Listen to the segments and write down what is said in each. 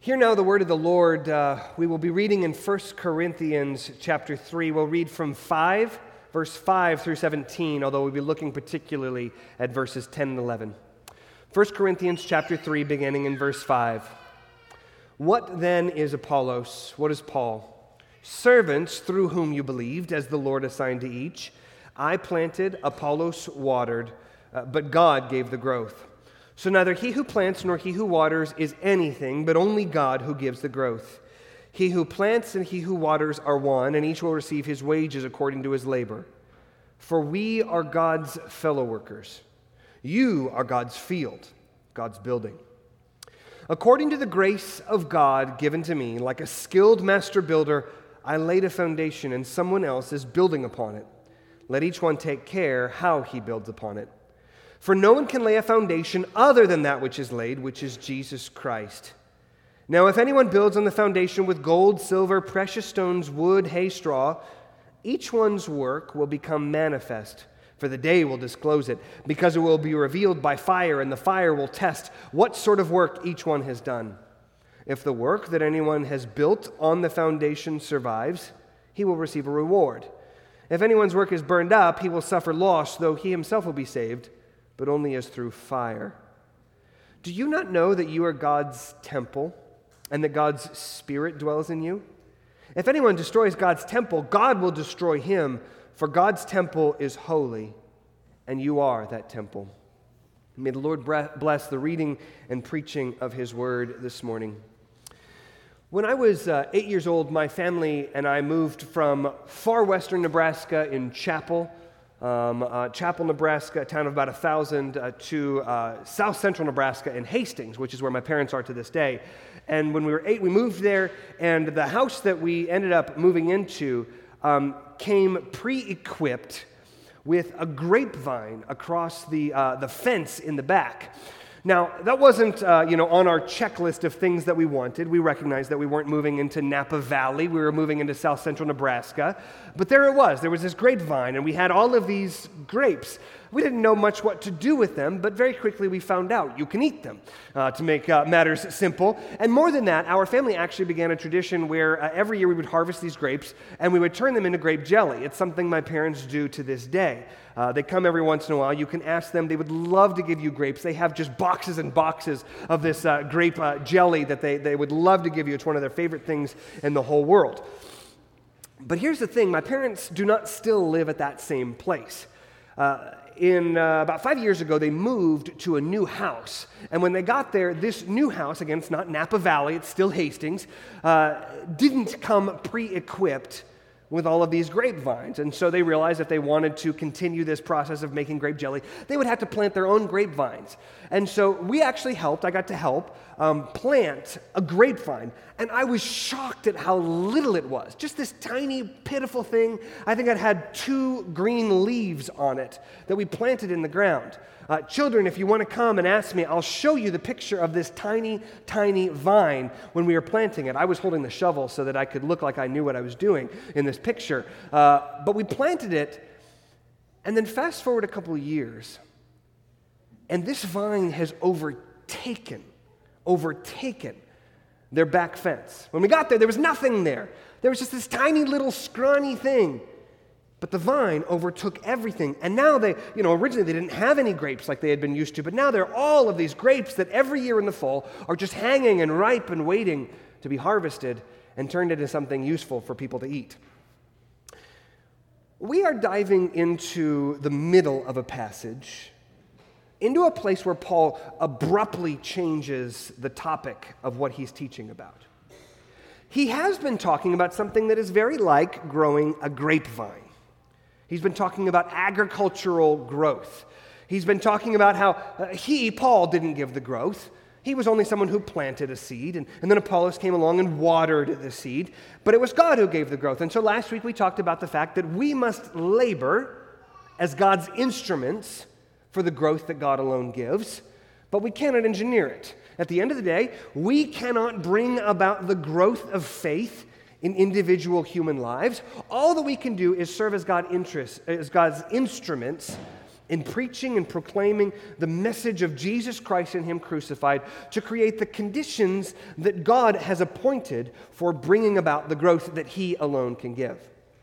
Hear now the word of the Lord. We will be reading in 1 Corinthians chapter 3. We'll read from verse 5 through 17, although we'll be looking particularly at verses 10 and 11. 1 Corinthians chapter 3, beginning in verse 5. What then is Apollos? What is Paul? Servants through whom you believed, as the Lord assigned to each. I planted, Apollos watered, but God gave the growth. So neither he who plants nor he who waters is anything, but only God who gives the growth. He who plants and he who waters are one, and each will receive his wages according to his labor. For we are God's fellow workers. You are God's field, God's building. According to the grace of God given to me, like a skilled master builder, I laid a foundation, and someone else is building upon it. Let each one take care how he builds upon it. For no one can lay a foundation other than that which is laid, which is Jesus Christ. Now, if anyone builds on the foundation with gold, silver, precious stones, wood, hay, straw, each one's work will become manifest, for the day will disclose it, because it will be revealed by fire, and the fire will test what sort of work each one has done. If the work that anyone has built on the foundation survives, he will receive a reward. If anyone's work is burned up, he will suffer loss, though he himself will be saved, but only as through fire. Do you not know that you are God's temple, and that God's Spirit dwells in you? If anyone destroys God's temple, God will destroy him, for God's temple is holy, and you are that temple. May the Lord bless the reading and preaching of His word this morning. When I was 8 years old, my family and I moved from far western Nebraska in Chapel, Nebraska, a town of about 1,000, to south central Nebraska in Hastings, which is where my parents are to this day. And when we were 8, we moved there, and the house that we ended up moving into came pre-equipped with a grapevine across the fence in the back. Now, that wasn't, on our checklist of things that we wanted. We recognized that we weren't moving into Napa Valley. We were moving into south central Nebraska. But there it was. There was this grapevine, and we had all of these grapes. We didn't know much what to do with them, but very quickly we found out you can eat them, to make matters simple. And more than that, our family actually began a tradition where every year we would harvest these grapes, and we would turn them into grape jelly. It's something my parents do to this day. They come every once in a while. You can ask them. They would love to give you grapes. They have just boxes and boxes of this grape jelly that they would love to give you. It's one of their favorite things in the whole world. But here's the thing. My parents do not still live at that same place. About 5 years ago, they moved to a new house. And when they got there, this new house, again, it's not Napa Valley, it's still Hastings, didn't come pre-equipped with all of these grapevines. And so they realized if they wanted to continue this process of making grape jelly, they would have to plant their own grapevines. And so we actually helped, I got to help, plant a grapevine. And I was shocked at how little it was. Just this tiny, pitiful thing. I think it had 2 green leaves on it that we planted in the ground. Children, if you want to come and ask me, I'll show you the picture of this tiny, tiny vine when we were planting it. I was holding the shovel so that I could look like I knew what I was doing in this picture. But we planted it, and then fast forward a couple of years, and this vine has overtaken their back fence. When we got there was nothing there. There was just this tiny little scrawny thing. But the vine overtook everything. And now originally they didn't have any grapes like they had been used to, but now there are all of these grapes that every year in the fall are just hanging and ripe and waiting to be harvested and turned into something useful for people to eat. We are diving into the middle of a passage, into a place where Paul abruptly changes the topic of what he's teaching about. He has been talking about something that is very like growing a grapevine. He's been talking about agricultural growth. He's been talking about how Paul, didn't give the growth. He was only someone who planted a seed, and then Apollos came along and watered the seed, but it was God who gave the growth. And so last week we talked about the fact that we must labor as God's instruments for the growth that God alone gives, but we cannot engineer it. At the end of the day, we cannot bring about the growth of faith in individual human lives. All that we can do is serve as God's instruments in preaching and proclaiming the message of Jesus Christ and Him crucified to create the conditions that God has appointed for bringing about the growth that He alone can give.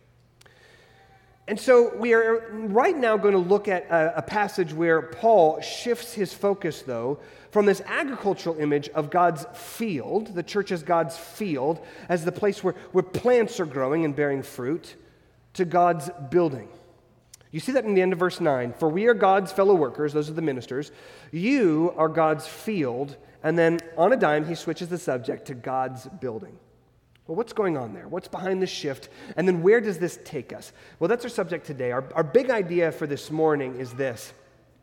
And so we are right now going to look at a passage where Paul shifts his focus, though, from this agricultural image of God's field, the church as God's field, as the place where plants are growing and bearing fruit, to God's building. You see that in the end of verse 9. For we are God's fellow workers, those are the ministers. You are God's field. And then on a dime, he switches the subject to God's building. Well, what's going on there? What's behind the shift? And then where does this take us? Well, that's our subject today. Our big idea for this morning is this: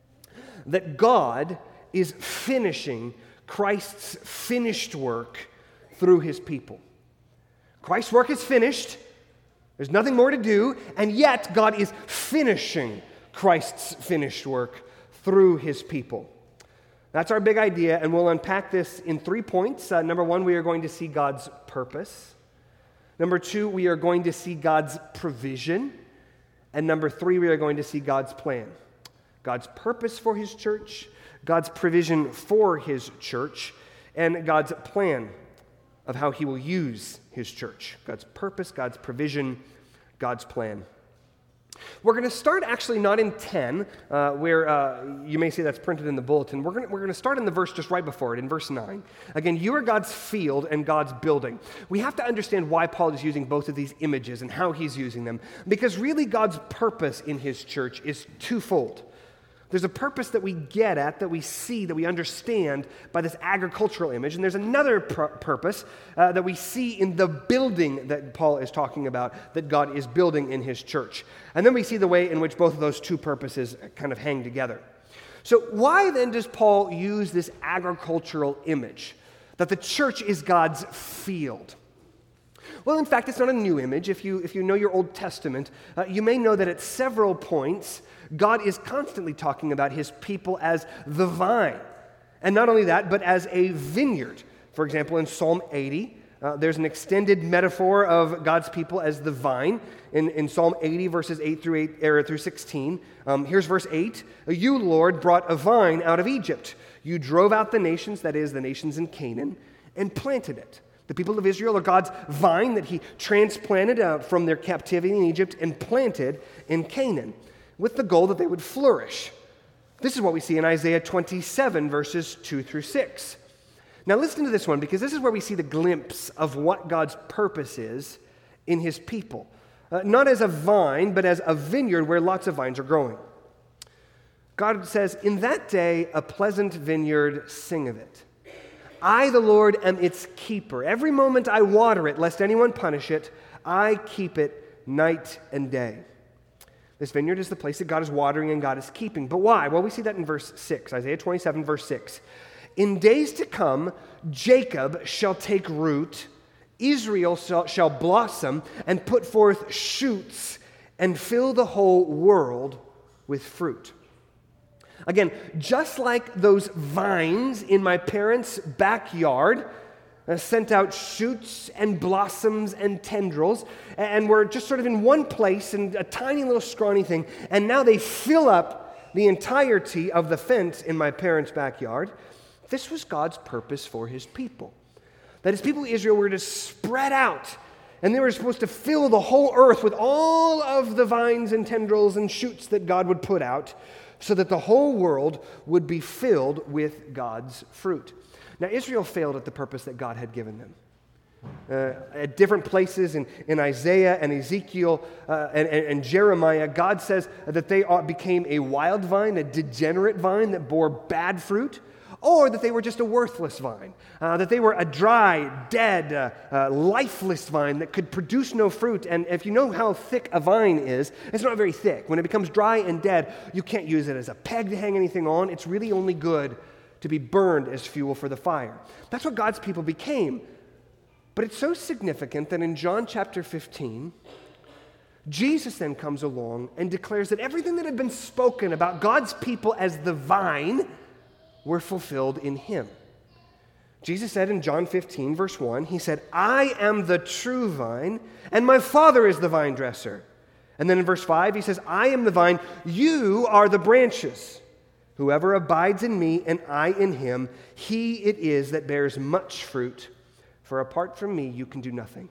that God is finishing Christ's finished work through His people. Christ's work is finished. There's nothing more to do, and yet God is finishing Christ's finished work through His people. That's our big idea, and we'll unpack this in 3 points. Number 1, we are going to see God's purpose. Number 2, we are going to see God's provision. And number 3, we are going to see God's plan. God's purpose for His church, God's provision for His church, and God's plan of how He will use His church. God's purpose, God's provision, God's plan. We're going to start actually not in 10, where you may see that's printed in the bulletin. We're going to start in the verse just right before it, in verse 9. Again, you are God's field and God's building. We have to understand why Paul is using both of these images and how he's using them, because really God's purpose in His church is twofold. There's a purpose that we get at, that we see, that we understand by this agricultural image. And there's another purpose that we see in the building that Paul is talking about, that God is building in His church. And then we see the way in which both of those two purposes kind of hang together. So why then does Paul use this agricultural image, that the church is God's field? Well, in fact, it's not a new image. If you know your Old Testament, you may know that at several points, God is constantly talking about His people as the vine. And not only that, but as a vineyard. For example, in Psalm 80, there's an extended metaphor of God's people as the vine. In Psalm 80, verses 8 through 16, here's verse 8. You, Lord, brought a vine out of Egypt. You drove out the nations, that is, the nations in Canaan, and planted it. The people of Israel are God's vine that He transplanted from their captivity in Egypt and planted in Canaan, with the goal that they would flourish. This is what we see in Isaiah 27, verses 2 through 6. Now listen to this one, because this is where we see the glimpse of what God's purpose is in His people. Not as a vine, but as a vineyard where lots of vines are growing. God says, in that day, a pleasant vineyard, sing of it. I, the Lord, am its keeper. Every moment I water it, lest anyone punish it, I keep it night and day. This vineyard is the place that God is watering and God is keeping. But why? Well, we see that in verse 6, Isaiah 27, verse 6. In days to come, Jacob shall take root, Israel shall blossom and put forth shoots and fill the whole world with fruit. Again, just like those vines in my parents' backyard sent out shoots and blossoms and tendrils, and were just sort of in one place and a tiny little scrawny thing, and now they fill up the entirety of the fence in my parents' backyard. This was God's purpose for His people. That His people Israel were to spread out, and they were supposed to fill the whole earth with all of the vines and tendrils and shoots that God would put out, so that the whole world would be filled with God's fruit. Now, Israel failed at the purpose that God had given them. At different places in Isaiah and Ezekiel and Jeremiah, God says that they became a wild vine, a degenerate vine that bore bad fruit, or that they were just a worthless vine, that they were a dry, dead, lifeless vine that could produce no fruit. And if you know how thick a vine is, it's not very thick. When it becomes dry and dead, you can't use it as a peg to hang anything on. It's really only good to be burned as fuel for the fire. That's what God's people became. But it's so significant that in John chapter 15, Jesus then comes along and declares that everything that had been spoken about God's people as the vine were fulfilled in Him. Jesus said in John 15, verse 1, He said, I am the true vine, and my Father is the vine dresser. And then in verse 5, he says, I am the vine, you are the branches. Whoever abides in me and I in him, he it is that bears much fruit. For apart from me, you can do nothing.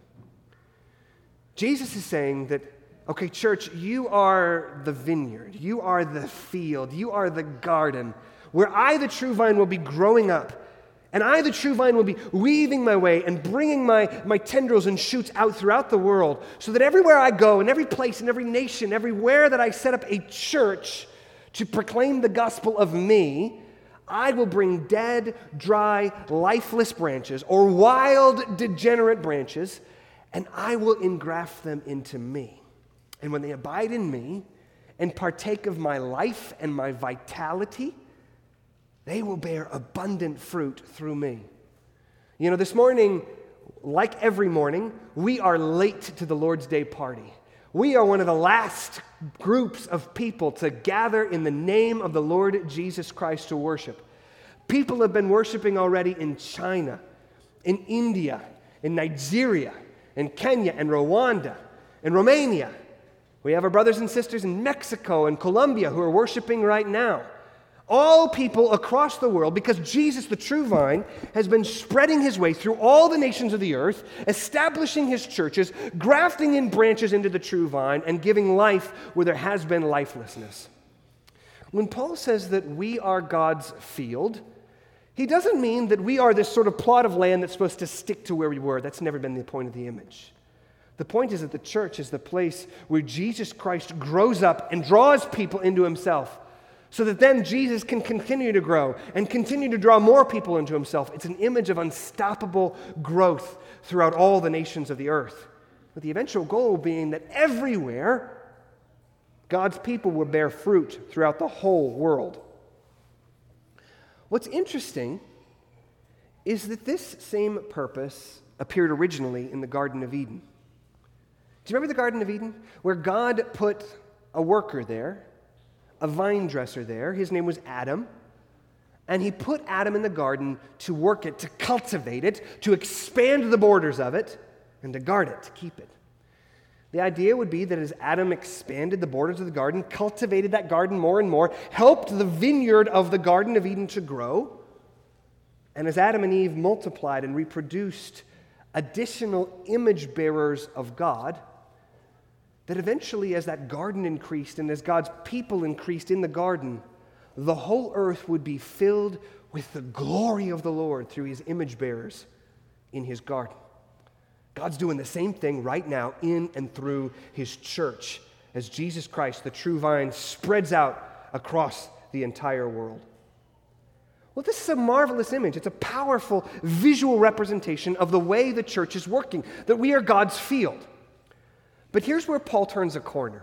Jesus is saying that, okay, church, you are the vineyard. You are the field. You are the garden where I, the true vine, will be growing up. And I, the true vine, will be weaving my way and bringing my tendrils and shoots out throughout the world so that everywhere I go, in every place, in every nation, everywhere that I set up a church to proclaim the gospel of me, I will bring dead, dry, lifeless branches or wild, degenerate branches, and I will engraft them into me. And when they abide in me and partake of my life and my vitality, they will bear abundant fruit through me. You know, this morning, like every morning, we are late to the Lord's Day party. We are one of the last groups of people to gather in the name of the Lord Jesus Christ to worship. People have been worshiping already in China, in India, in Nigeria, in Kenya, and Rwanda, in Romania. We have our brothers and sisters in Mexico and Colombia who are worshiping right now. All people across the world, because Jesus, the true vine, has been spreading his way through all the nations of the earth, establishing his churches, grafting in branches into the true vine, and giving life where there has been lifelessness. When Paul says that we are God's field, he doesn't mean that we are this sort of plot of land that's supposed to stick to where we were. That's never been the point of the image. The point is that the church is the place where Jesus Christ grows up and draws people into himself, so that then Jesus can continue to grow and continue to draw more people into himself. It's an image of unstoppable growth throughout all the nations of the earth, with the eventual goal being that everywhere God's people will bear fruit throughout the whole world. What's interesting is that this same purpose appeared originally in the Garden of Eden. Do you remember the Garden of Eden? Where God put a worker there, a vine dresser there. His name was Adam. And he put Adam in the garden to work it, to cultivate it, to expand the borders of it, and to guard it, to keep it. The idea would be that as Adam expanded the borders of the garden, cultivated that garden more and more, helped the vineyard of the Garden of Eden to grow, and as Adam and Eve multiplied and reproduced additional image bearers of God, that eventually as that garden increased and as God's people increased in the garden, the whole earth would be filled with the glory of the Lord through his image bearers in his garden. God's doing the same thing right now in and through his church as Jesus Christ, the true vine, spreads out across the entire world. Well, this is a marvelous image. It's a powerful visual representation of the way the church is working, that we are God's field. But here's where Paul turns a corner.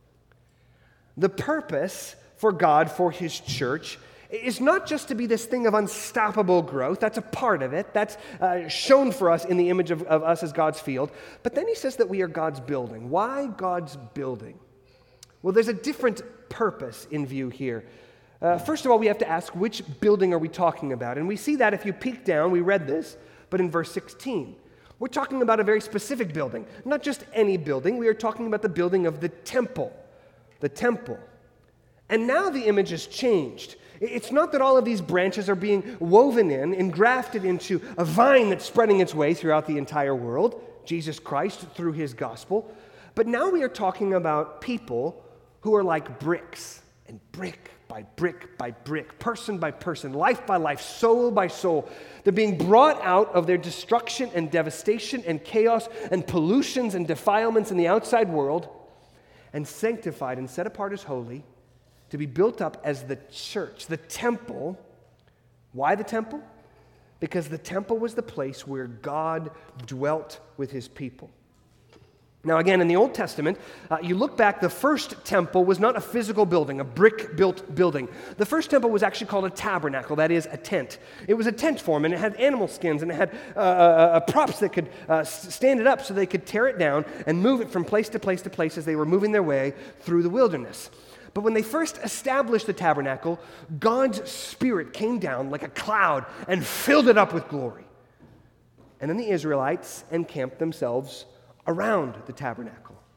The purpose for God, for his church, is not just to be this thing of unstoppable growth. That's a part of it. That's shown for us in the image of us as God's field. But then he says that we are God's building. Why God's building? Well, there's a different purpose in view here. First of all, we have to ask, which building are we talking about? And we see that if you peek down, we read this, but in verse 16. We're talking about a very specific building, not just any building. We are talking about the building of the temple. The temple. And now the image has changed. It's not that all of these branches are being woven in and grafted into a vine that's spreading its way throughout the entire world, Jesus Christ through his gospel. But now we are talking about people who are like bricks, and brick by brick by brick, person by person, life by life, soul by soul. They're being brought out of their destruction and devastation and chaos and pollutions and defilements in the outside world and sanctified and set apart as holy to be built up as the church, the temple. Why the temple? Because the temple was the place where God dwelt with his people. Now again, in the Old Testament, you look back, the first temple was not a physical building, a brick-built building. The first temple was actually called a tabernacle, that is, a tent. It was a tent form, and it had animal skins, and it had props that could stand it up so they could tear it down and move it from place to place to place as they were moving their way through the wilderness. But when they first established the tabernacle, God's Spirit came down like a cloud and filled it up with glory. And then the Israelites encamped themselves around the tabernacle.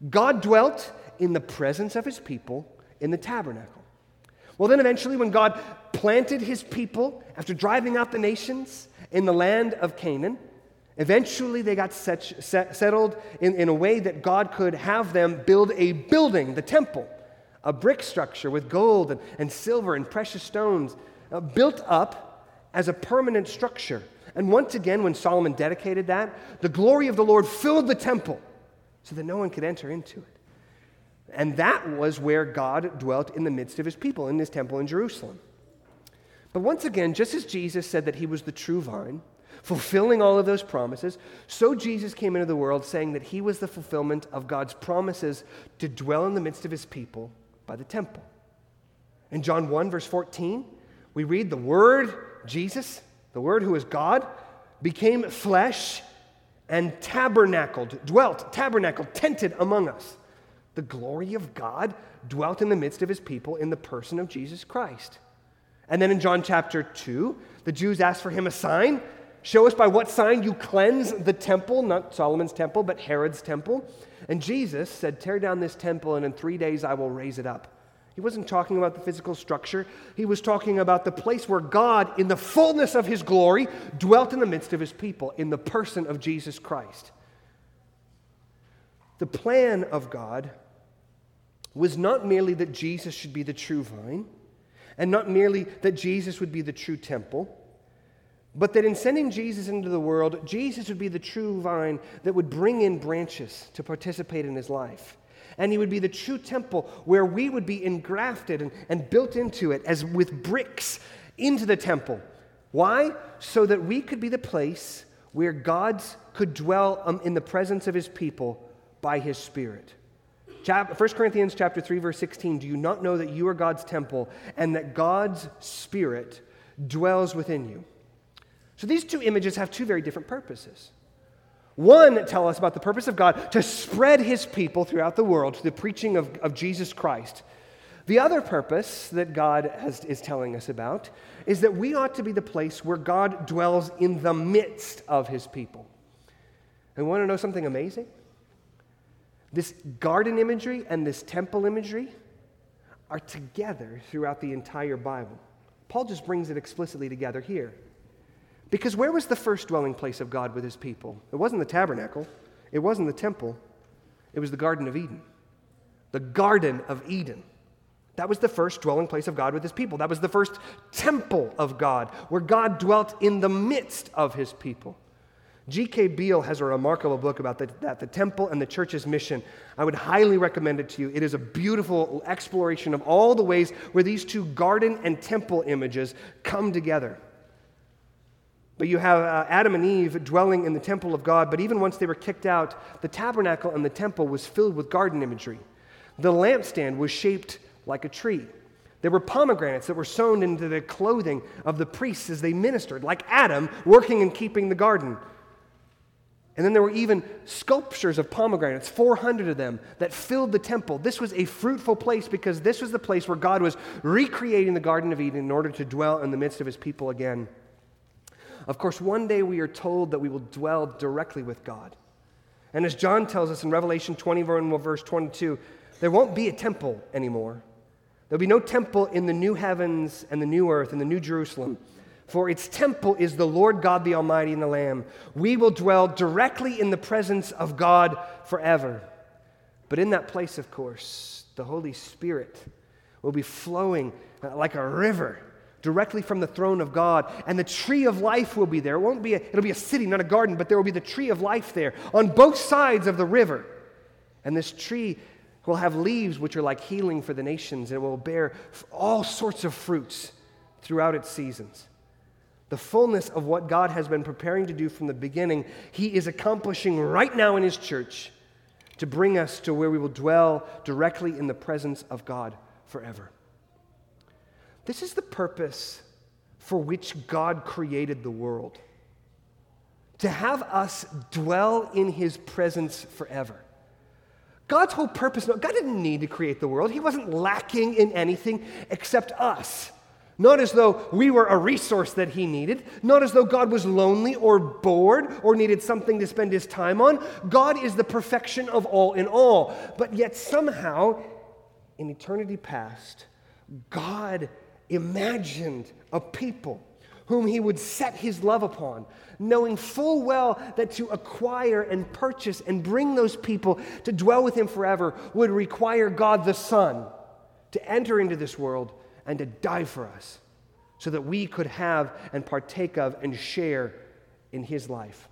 God dwelt in the presence of his people in the tabernacle. Well, then eventually when God planted his people after driving out the nations in the land of Canaan, eventually they got settled in a way that God could have them build a building, the temple, a brick structure with gold and silver and precious stones, built up as a permanent structure. And once again, when Solomon dedicated that, the glory of the Lord filled the temple so that no one could enter into it. And that was where God dwelt in the midst of his people, in his temple in Jerusalem. But once again, just as Jesus said that he was the true vine, fulfilling all of those promises, so Jesus came into the world saying that he was the fulfillment of God's promises to dwell in the midst of his people by the temple. In John 1, verse 14, we read the Word, Jesus, the Word who is God, became flesh and tabernacled, tented among us. The glory of God dwelt in the midst of his people in the person of Jesus Christ. And then in John chapter 2, the Jews asked for him a sign. Show us by what sign you cleanse the temple, not Solomon's temple, but Herod's temple. And Jesus said, tear down this temple and in 3 days I will raise it up. He wasn't talking about the physical structure. He was talking about the place where God, in the fullness of his glory, dwelt in the midst of his people in the person of Jesus Christ. The plan of God was not merely that Jesus should be the true vine, and not merely that Jesus would be the true temple, but that in sending Jesus into the world, Jesus would be the true vine that would bring in branches to participate in his life. And he would be the true temple where we would be engrafted and built into it as with bricks into the temple. Why? So that we could be the place where God could dwell in the presence of his people by his Spirit. 1 Corinthians chapter 3, verse 16, do you not know that you are God's temple and that God's Spirit dwells within you? So these two images have two very different purposes. One tell us about the purpose of God to spread his people throughout the world to the preaching of Jesus Christ. The other purpose that God is telling us about is that we ought to be the place where God dwells in the midst of his people. And want to know something amazing? This garden imagery and this temple imagery are together throughout the entire Bible. Paul just brings it explicitly together here. Because where was the first dwelling place of God with his people? It wasn't the tabernacle. It wasn't the temple. It was the Garden of Eden. The Garden of Eden. That was the first dwelling place of God with his people. That was the first temple of God, where God dwelt in the midst of his people. G.K. Beale has a remarkable book about the temple and the church's mission. I would highly recommend it to you. It is a beautiful exploration of all the ways where these two garden and temple images come together. But you have Adam and Eve dwelling in the temple of God, but even once they were kicked out, the tabernacle and the temple was filled with garden imagery. The lampstand was shaped like a tree. There were pomegranates that were sewn into the clothing of the priests as they ministered, like Adam working and keeping the garden. And then there were even sculptures of pomegranates, 400 of them, that filled the temple. This was a fruitful place because this was the place where God was recreating the Garden of Eden in order to dwell in the midst of his people again. Of course, one day we are told that we will dwell directly with God. And as John tells us in Revelation 20, verse 22, there won't be a temple anymore. There'll be no temple in the new heavens and the new earth and the new Jerusalem. For its temple is the Lord God the Almighty and the Lamb. We will dwell directly in the presence of God forever. But in that place, of course, the Holy Spirit will be flowing like a river directly from the throne of God, and the tree of life will be there. It'll be a city, not a garden, but there will be the tree of life there on both sides of the river. And this tree will have leaves which are like healing for the nations, and it will bear all sorts of fruits throughout its seasons. The fullness of what God has been preparing to do from the beginning, he is accomplishing right now in his church to bring us to where we will dwell directly in the presence of God forever. This is the purpose for which God created the world. To have us dwell in his presence forever. God's whole purpose, God didn't need to create the world. He wasn't lacking in anything except us. Not as though we were a resource that he needed. Not as though God was lonely or bored or needed something to spend his time on. God is the perfection of all in all. But yet somehow, in eternity past, God imagined a people whom he would set his love upon, knowing full well that to acquire and purchase and bring those people to dwell with him forever would require God the Son to enter into this world and to die for us so that we could have and partake of and share in his life.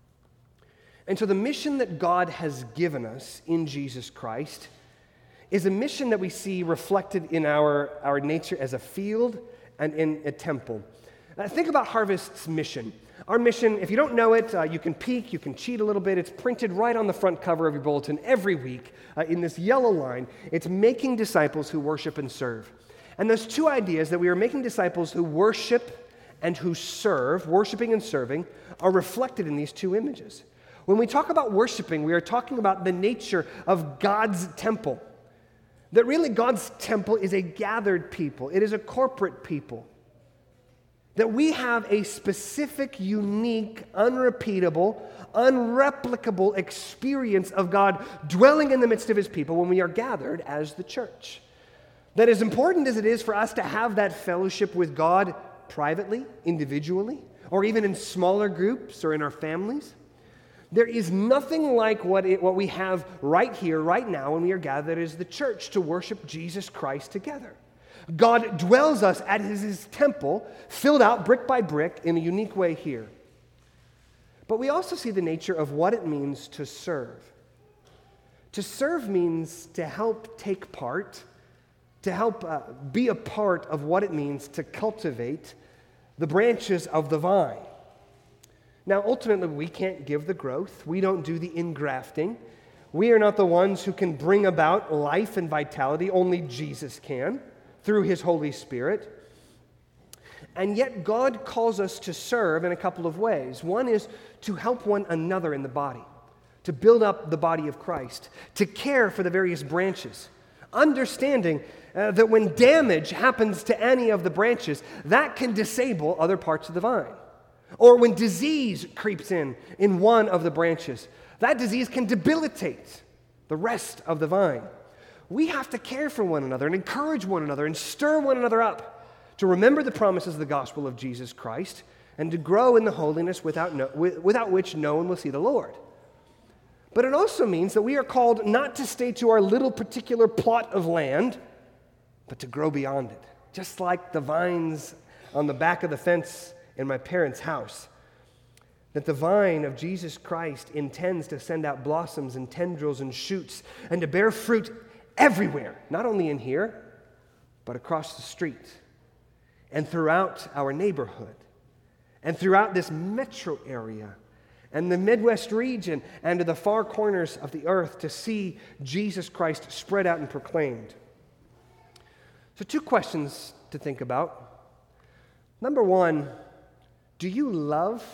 And so the mission that God has given us in Jesus Christ is a mission that we see reflected in our nature as a field and in a temple. Think about Harvest's mission. Our mission, if you don't know it, you can peek, you can cheat a little bit. It's printed right on the front cover of your bulletin every week in this yellow line. It's making disciples who worship and serve. And those two ideas that we are making disciples who worship and who serve, worshiping and serving, are reflected in these two images. When we talk about worshiping, we are talking about the nature of God's temple. That really God's temple is a gathered people. It is a corporate people. That we have a specific, unique, unrepeatable, unreplicable experience of God dwelling in the midst of his people when we are gathered as the church. That as important as it is for us to have that fellowship with God privately, individually, or even in smaller groups or in our families, there is nothing like what we have right here, right now, when we are gathered as the church to worship Jesus Christ together. God dwells us at his temple, filled out brick by brick in a unique way here. But we also see the nature of what it means to serve. To serve means to help take part, to help be a part of what it means to cultivate the branches of the vine. Now, ultimately, we can't give the growth. We don't do the ingrafting. We are not the ones who can bring about life and vitality. Only Jesus can, through his Holy Spirit. And yet, God calls us to serve in a couple of ways. One is to help one another in the body, to build up the body of Christ, to care for the various branches, understanding that when damage happens to any of the branches, that can disable other parts of the vine. Or when disease creeps in one of the branches, that disease can debilitate the rest of the vine. We have to care for one another and encourage one another and stir one another up to remember the promises of the gospel of Jesus Christ and to grow in the holiness without which no one will see the Lord. But it also means that we are called not to stay to our little particular plot of land, but to grow beyond it, just like the vines on the back of the fence in my parents' house. That the vine of Jesus Christ intends to send out blossoms and tendrils and shoots and to bear fruit everywhere, not only in here, but across the street and throughout our neighborhood and throughout this metro area and the Midwest region and to the far corners of the earth to see Jesus Christ spread out and proclaimed. So 2 questions to think about. Number 1, do you love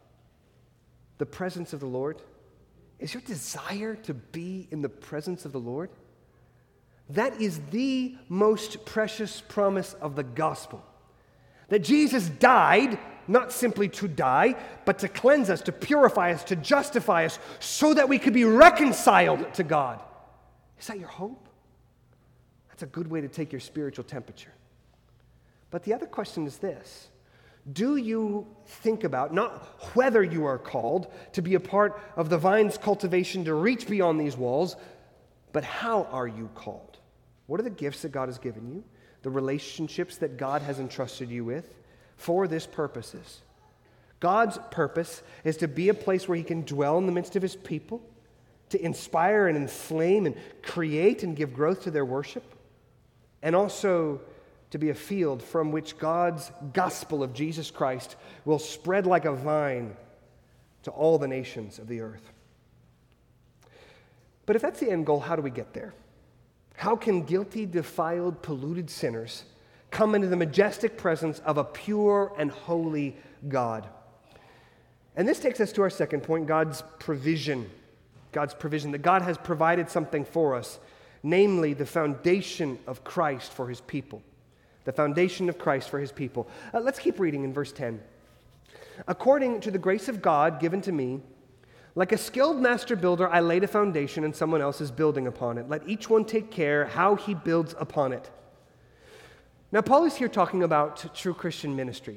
the presence of the Lord? Is your desire to be in the presence of the Lord? That is the most precious promise of the gospel. That Jesus died, not simply to die, but to cleanse us, to purify us, to justify us, so that we could be reconciled to God. Is that your hope? That's a good way to take your spiritual temperature. But the other question is this. Do you think about not whether you are called to be a part of the vine's cultivation to reach beyond these walls, but how are you called? What are the gifts that God has given you? The relationships that God has entrusted you with for this purposes. God's purpose is to be a place where he can dwell in the midst of his people, to inspire and inflame and create and give growth to their worship, and also to be a field from which God's gospel of Jesus Christ will spread like a vine to all the nations of the earth. But if that's the end goal, how do we get there? How can guilty, defiled, polluted sinners come into the majestic presence of a pure and holy God? And this takes us to our second point, God's provision. God's provision, that God has provided something for us, namely the foundation of Christ for his people. the foundation of Christ for his people. Let's keep reading in verse 10. According to the grace of God given to me, like a skilled master builder, I laid a foundation and someone else is building upon it. Let each one take care how he builds upon it. Now, Paul is here talking about true Christian ministry.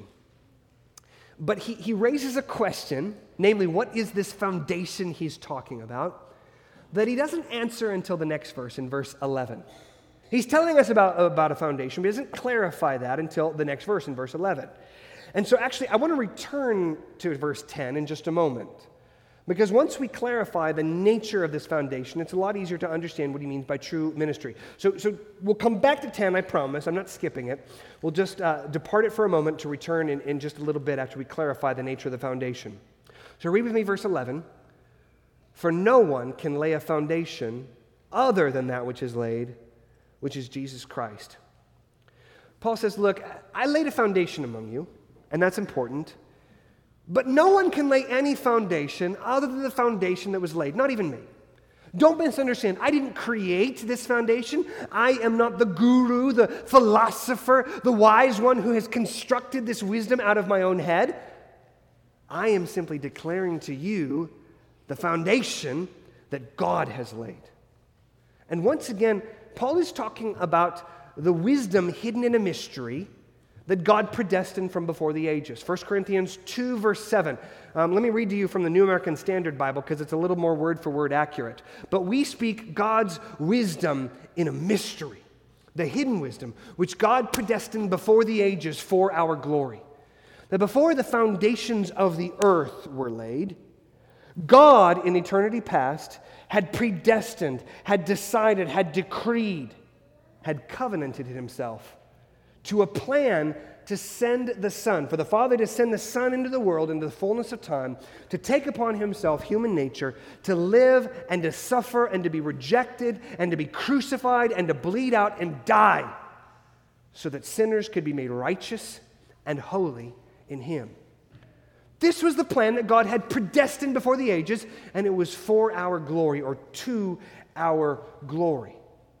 But he raises a question, namely, what is this foundation he's talking about, that he doesn't answer until the next verse, in verse 11. He's telling us about a foundation, but he doesn't clarify that until the next verse, in verse 11. And so actually, I want to return to verse 10 in just a moment. Because once we clarify the nature of this foundation, it's a lot easier to understand what he means by true ministry. So we'll come back to 10, I promise. I'm not skipping it. We'll just depart it for a moment to return in just a little bit after we clarify the nature of the foundation. So read with me verse 11. For no one can lay a foundation other than that which is laid, which is Jesus Christ. Paul says, look, I laid a foundation among you, and that's important. But no one can lay any foundation other than the foundation that was laid, not even me. Don't misunderstand. I didn't create this foundation. I am not the guru, the philosopher, the wise one who has constructed this wisdom out of my own head. I am simply declaring to you the foundation that God has laid. And once again, Paul is talking about the wisdom hidden in a mystery that God predestined from before the ages. 1 Corinthians 2, verse 7. Let me read to you from the New American Standard Bible because it's a little more word for word accurate. But we speak God's wisdom in a mystery, the hidden wisdom, which God predestined before the ages for our glory. That before the foundations of the earth were laid, God in eternity past had predestined, had decided, had decreed, had covenanted himself to a plan to send the Son, for the Father to send the Son into the world, into the fullness of time, to take upon himself human nature, to live and to suffer and to be rejected and to be crucified and to bleed out and die so that sinners could be made righteous and holy in him. This was the plan that God had predestined before the ages, and it was for our glory, or to our glory.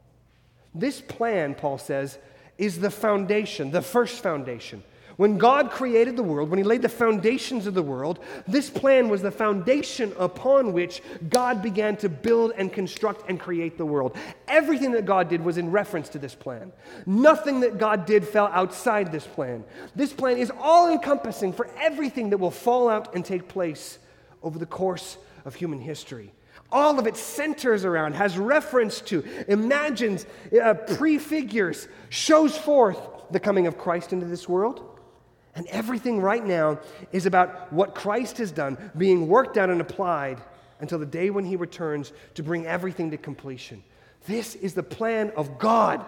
This plan, Paul says, is the foundation, the first foundation. When God created the world, when he laid the foundations of the world, this plan was the foundation upon which God began to build and construct and create the world. Everything that God did was in reference to this plan. Nothing that God did fell outside this plan. This plan is all-encompassing for everything that will fall out and take place over the course of human history. All of it centers around, has reference to, imagines, prefigures, shows forth the coming of Christ into this world. And everything right now is about what Christ has done, being worked out and applied until the day when he returns to bring everything to completion. This is the plan of God.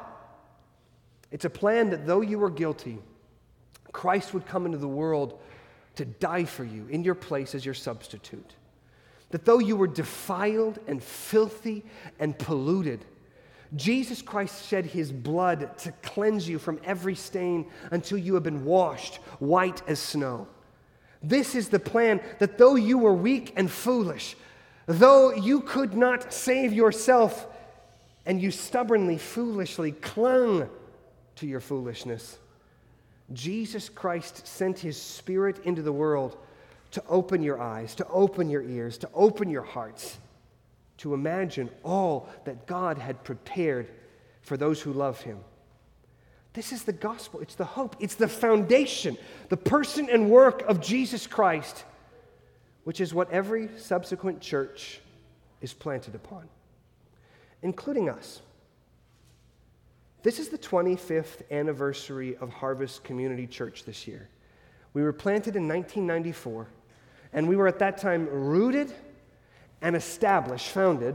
It's a plan that though you were guilty, Christ would come into the world to die for you in your place as your substitute. That though you were defiled and filthy and polluted, Jesus Christ shed his blood to cleanse you from every stain until you have been washed white as snow. This is the plan that though you were weak and foolish, though you could not save yourself and you stubbornly, foolishly clung to your foolishness, Jesus Christ sent his Spirit into the world to open your eyes, to open your ears, to open your hearts, to imagine all that God had prepared for those who love him. This is the gospel. It's the hope. It's the foundation, the person and work of Jesus Christ, which is what every subsequent church is planted upon, including us. This is the 25th anniversary of Harvest Community Church this year. We were planted in 1994. And we were at that time rooted and established, founded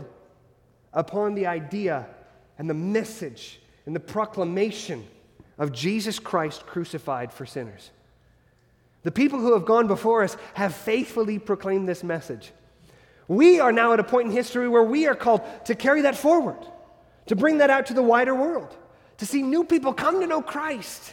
upon the idea and the message and the proclamation of Jesus Christ crucified for sinners. The people who have gone before us have faithfully proclaimed this message. We are now at a point in history where we are called to carry that forward, to bring that out to the wider world, to see new people come to know Christ.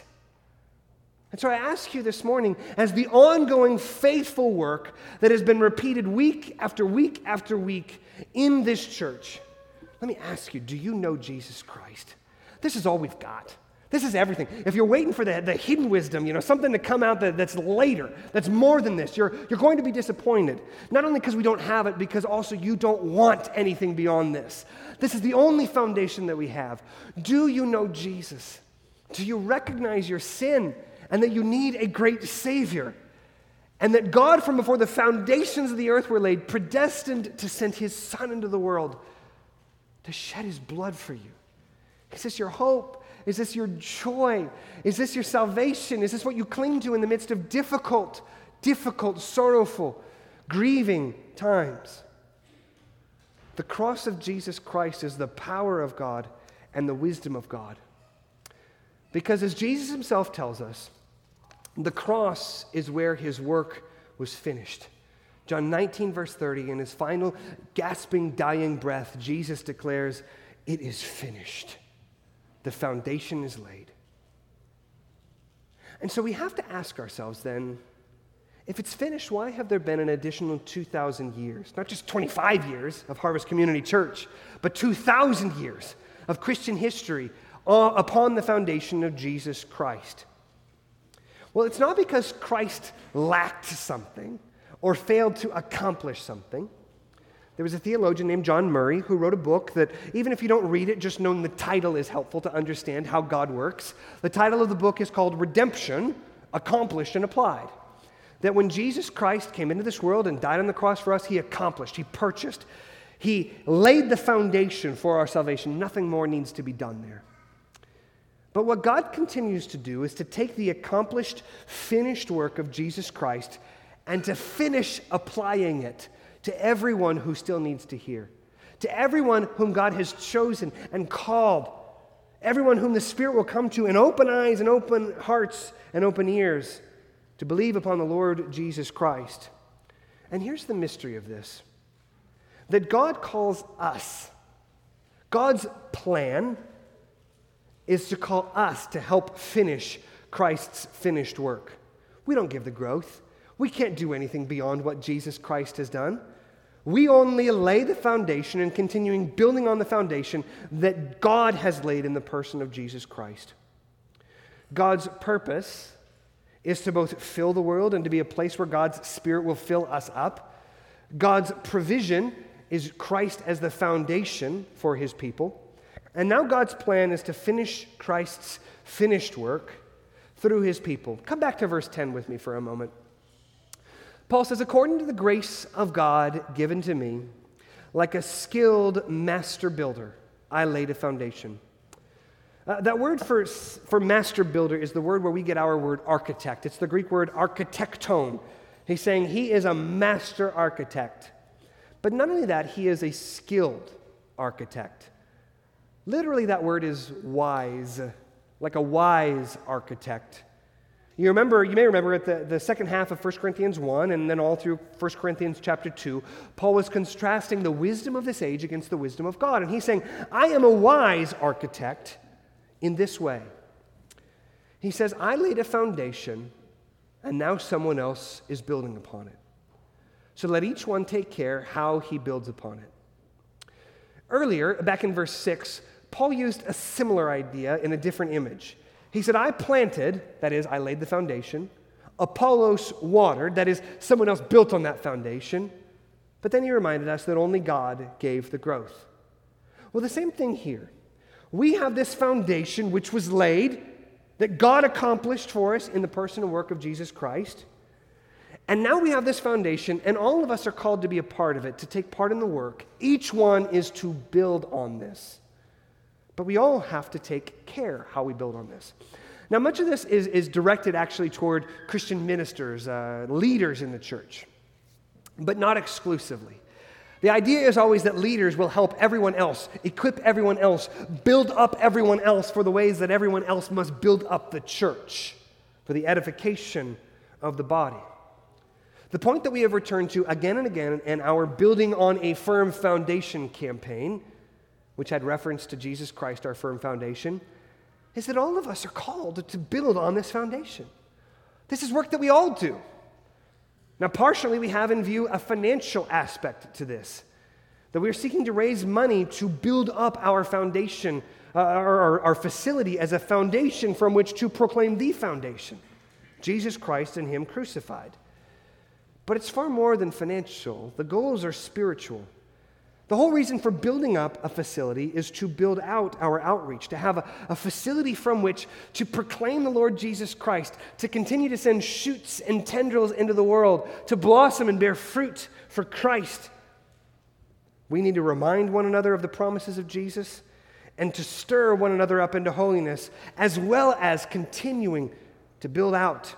And so I ask you this morning, as the ongoing faithful work that has been repeated week after week after week in this church, let me ask you, do you know Jesus Christ? This is all we've got. This is everything. If you're waiting for the hidden wisdom, something to come out that's later, that's more than this, you're going to be disappointed. Not only because we don't have it, because also you don't want anything beyond this. This is the only foundation that we have. Do you know Jesus? Do you recognize your sin and that you need a great Savior? And that God, from before the foundations of the earth were laid, predestined to send His Son into the world to shed His blood for you. Is this your hope? Is this your joy? Is this your salvation? Is this what you cling to in the midst of difficult, sorrowful, grieving times? The cross of Jesus Christ is the power of God and the wisdom of God. Because as Jesus Himself tells us, the cross is where His work was finished. John 19, verse 30, in His final gasping, dying breath, Jesus declares, "It is finished." The foundation is laid. And so we have to ask ourselves then, if it's finished, why have there been an additional 2,000 years? Not just 25 years of Harvest Community Church, but 2,000 years of Christian history upon the foundation of Jesus Christ. Well, it's not because Christ lacked something or failed to accomplish something. There was a theologian named John Murray who wrote a book that, even if you don't read it, just knowing the title is helpful to understand how God works. The title of the book is called Redemption, Accomplished and Applied. That when Jesus Christ came into this world and died on the cross for us, He accomplished, He purchased, He laid the foundation for our salvation. Nothing more needs to be done there. But what God continues to do is to take the accomplished, finished work of Jesus Christ and to finish applying it to everyone who still needs to hear, to everyone whom God has chosen and called, everyone whom the Spirit will come to in open eyes and open hearts and open ears to believe upon the Lord Jesus Christ. And here's the mystery of this, that God calls us. God's plan is to call us to help finish Christ's finished work. We don't give the growth. We can't do anything beyond what Jesus Christ has done. We only lay the foundation and continuing building on the foundation that God has laid in the person of Jesus Christ. God's purpose is to both fill the world and to be a place where God's Spirit will fill us up. God's provision is Christ as the foundation for His people. And now God's plan is to finish Christ's finished work through His people. Come back to verse 10 with me for a moment. Paul says, "According to the grace of God given to me, like a skilled master builder, I laid a foundation." That word for master builder is the word where we get our word architect. It's the Greek word architecton. He's saying he is a master architect. But not only that, he is a skilled architect. Literally, that word is wise, like a wise architect. You may remember at the second half of 1 Corinthians 1 and then all through 1 Corinthians chapter 2, Paul was contrasting the wisdom of this age against the wisdom of God. And he's saying, I am a wise architect in this way. He says, I laid a foundation and now someone else is building upon it. So let each one take care how he builds upon it. Earlier, back in verse 6, Paul used a similar idea in a different image. He said, I planted, that is, I laid the foundation. Apollos watered, that is, someone else built on that foundation. But then he reminded us that only God gave the growth. Well, the same thing here. We have this foundation which was laid, that God accomplished for us in the person and work of Jesus Christ. And now we have this foundation, and all of us are called to be a part of it, to take part in the work. Each one is to build on this. But we all have to take care how we build on this. Now, much of this is directed actually toward Christian ministers, leaders in the church, but not exclusively. The idea is always that leaders will help everyone else, equip everyone else, build up everyone else for the ways that everyone else must build up the church for the edification of the body. The point that we have returned to again and again in our Building on a Firm Foundation campaign, which had reference to Jesus Christ, our firm foundation, is that all of us are called to build on this foundation. This is work that we all do. Now, partially, we have in view a financial aspect to this, that we're seeking to raise money to build up our foundation our facility as a foundation from which to proclaim the foundation, Jesus Christ and Him crucified. But it's far more than financial. The goals are spiritual. The whole reason for building up a facility is to build out our outreach, to have a facility from which to proclaim the Lord Jesus Christ, to continue to send shoots and tendrils into the world, to blossom and bear fruit for Christ. We need to remind one another of the promises of Jesus and to stir one another up into holiness, as well as continuing to build out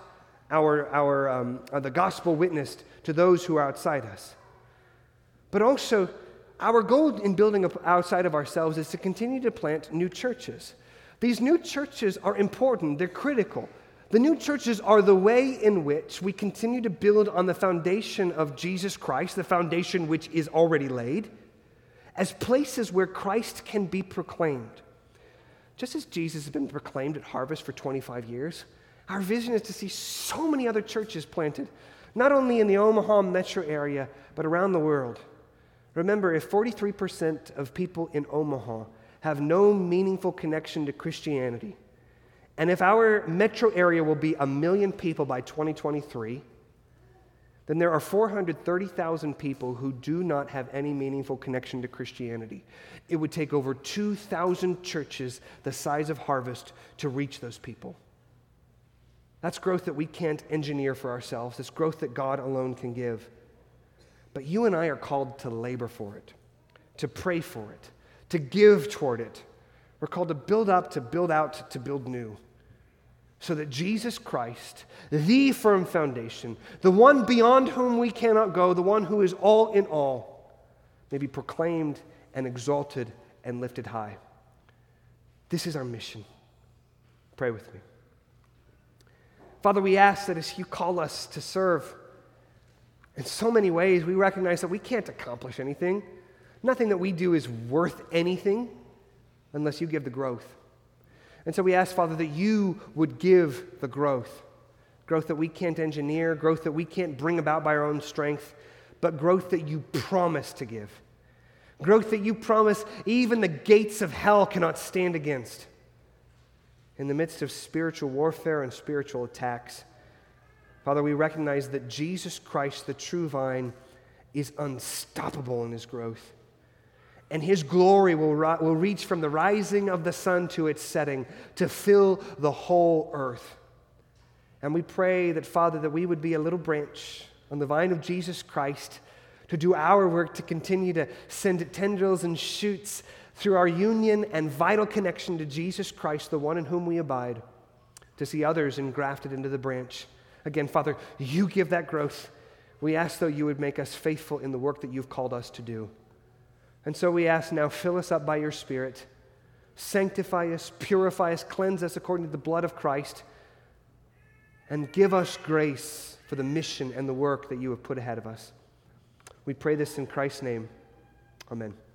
the gospel witness to those who are outside us. But also, our goal in building up outside of ourselves is to continue to plant new churches. These new churches are important. They're critical. The new churches are the way in which we continue to build on the foundation of Jesus Christ, the foundation which is already laid, as places where Christ can be proclaimed. Just as Jesus has been proclaimed at Harvest for 25 years, our vision is to see so many other churches planted, not only in the Omaha metro area, but around the world. Remember, if 43% of people in Omaha have no meaningful connection to Christianity, and if our metro area will be 1 million people by 2023, then there are 430,000 people who do not have any meaningful connection to Christianity. It would take over 2,000 churches the size of Harvest to reach those people. That's growth that we can't engineer for ourselves. It's growth that God alone can give. But you and I are called to labor for it, to pray for it, to give toward it. We're called to build up, to build out, to build new, so that Jesus Christ, the firm foundation, the one beyond whom we cannot go, the one who is all in all, may be proclaimed and exalted and lifted high. This is our mission. Pray with me. Father, we ask that as you call us to serve, in so many ways, we recognize that we can't accomplish anything. Nothing that we do is worth anything unless you give the growth. And so we ask, Father, that you would give the growth that we can't engineer, growth that we can't bring about by our own strength, but growth that you promise to give. Growth that you promise even the gates of hell cannot stand against. In the midst of spiritual warfare and spiritual attacks, Father, we recognize that Jesus Christ, the true vine, is unstoppable in his growth. And his glory will reach from the rising of the sun to its setting to fill the whole earth. And we pray that, Father, that we would be a little branch on the vine of Jesus Christ to do our work, to continue to send tendrils and shoots through our union and vital connection to Jesus Christ, the one in whom we abide, to see others engrafted into the branch. Again, Father, you give that growth. We ask, though, you would make us faithful in the work that you've called us to do. And so we ask now, fill us up by your Spirit. Sanctify us, purify us, cleanse us according to the blood of Christ, and give us grace for the mission and the work that you have put ahead of us. We pray this in Christ's name. Amen.